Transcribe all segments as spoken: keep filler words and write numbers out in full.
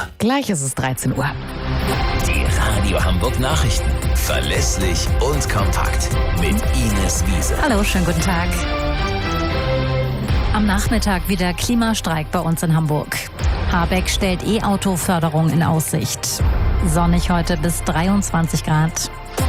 Wetter. Gleich ist es dreizehn Uhr. Die Radio Hamburg Nachrichten. Verlässlich und kompakt. Mit Ines Wiese. Hallo, schönen guten Tag. Am Nachmittag wieder Klimastreik bei uns in Hamburg. Habeck stellt E-Auto-Förderung in Aussicht. Sonnig heute bis dreiundzwanzig Grad.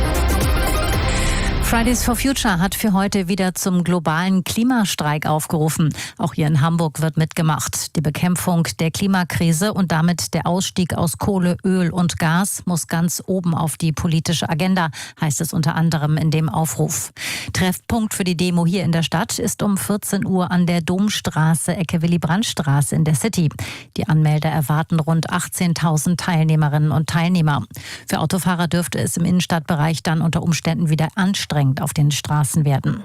Fridays for Future hat für heute wieder zum globalen Klimastreik aufgerufen. Auch hier in Hamburg wird mitgemacht. Die Bekämpfung der Klimakrise und damit der Ausstieg aus Kohle, Öl und Gas muss ganz oben auf die politische Agenda, heißt es unter anderem in dem Aufruf. Treffpunkt für die Demo hier in der Stadt ist um vierzehn Uhr an der Domstraße, Ecke Willy-Brandt-Straße in der City. Die Anmelder erwarten rund achtzehntausend Teilnehmerinnen und Teilnehmer. Für Autofahrer dürfte es im Innenstadtbereich dann unter Umständen wieder anstrengend auf den Straßen werden.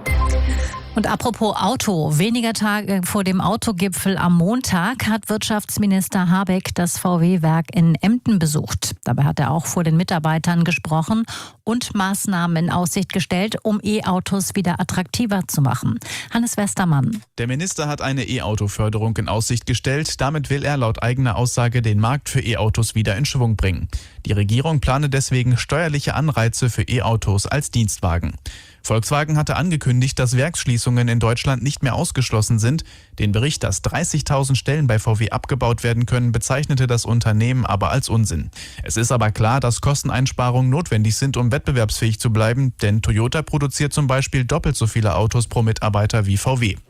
Und apropos Auto, weniger Tage vor dem Autogipfel am Montag hat Wirtschaftsminister Habeck das V W-Werk in Emden besucht. Dabei hat er auch vor den Mitarbeitern gesprochen und Maßnahmen in Aussicht gestellt, um E-Autos wieder attraktiver zu machen. Hannes Westermann. Der Minister hat eine E-Auto-Förderung in Aussicht gestellt. Damit will er laut eigener Aussage den Markt für E-Autos wieder in Schwung bringen. Die Regierung plane deswegen steuerliche Anreize für E-Autos als Dienstwagen. Volkswagen hatte angekündigt, dass Werksschließungen in Deutschland nicht mehr ausgeschlossen sind. Den Bericht, dass dreißigtausend Stellen bei V W abgebaut werden können, bezeichnete das Unternehmen aber als Unsinn. Es ist aber klar, dass Kosteneinsparungen notwendig sind, um wettbewerbsfähig zu bleiben, denn Toyota produziert zum Beispiel doppelt so viele Autos pro Mitarbeiter wie V W.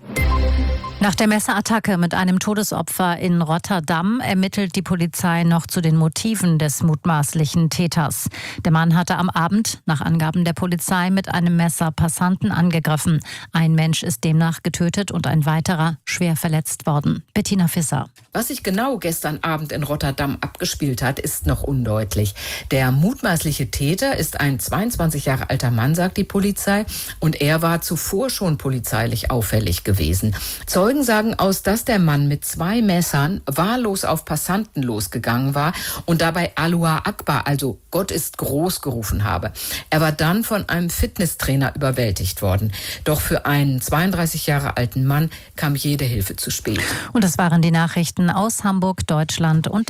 Nach der Messerattacke mit einem Todesopfer in Rotterdam ermittelt die Polizei noch zu den Motiven des mutmaßlichen Täters. Der Mann hatte am Abend, nach Angaben der Polizei, mit einem Messer Passanten angegriffen. Ein Mensch ist demnach getötet und ein weiterer schwer verletzt worden. Bettina Fisser. Was sich genau gestern Abend in Rotterdam abgespielt hat, ist noch undeutlich. Der mutmaßliche Täter ist ein zweiundzwanzig Jahre alter Mann, sagt die Polizei, und er war zuvor schon polizeilich auffällig gewesen. Zeugen sagen aus, dass der Mann mit zwei Messern wahllos auf Passanten losgegangen war und dabei Allahu Akbar, also Gott ist groß, gerufen habe. Er war dann von einem Fitnesstrainer überwältigt worden. Doch für einen zweiunddreißig Jahre alten Mann kam jede Hilfe zu spät. Und das waren die Nachrichten aus Hamburg, Deutschland und